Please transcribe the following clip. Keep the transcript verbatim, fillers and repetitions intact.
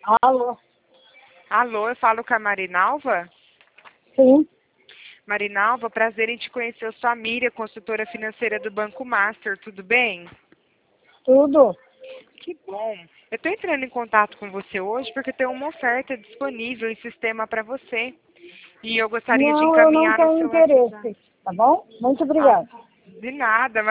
Alô? Alô, eu falo com a Marinalva? Sim, Marinalva, prazer em te conhecer. Eu sou a Miriam, consultora financeira do Banco Master, tudo bem? tudo. Que bom. Eu estou entrando em contato com você hoje porque tem uma oferta disponível em sistema para você. E eu gostaria de Não, eu não encaminhar no tenho seu WhatsApp. interesse, tá bom? Muito Ah, obrigada. de nada.